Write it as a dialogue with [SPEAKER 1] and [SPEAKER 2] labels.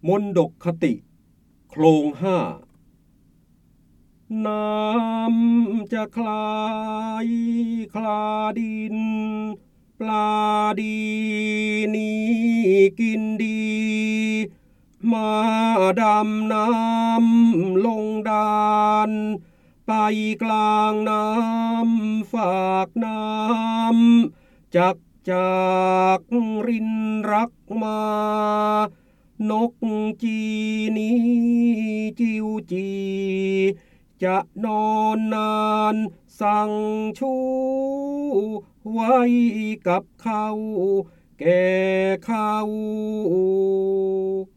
[SPEAKER 1] มนดกคติโครงห้าน้ำจะคลายคลาดินปลาดีนี้กินดีมาดำน้ำลงดานไปกลางน้ำฝากน้ำจากรินรักมานกจีนี้จิวจีจะนอนนานสั่งชูไว้กับเขาแก่เขา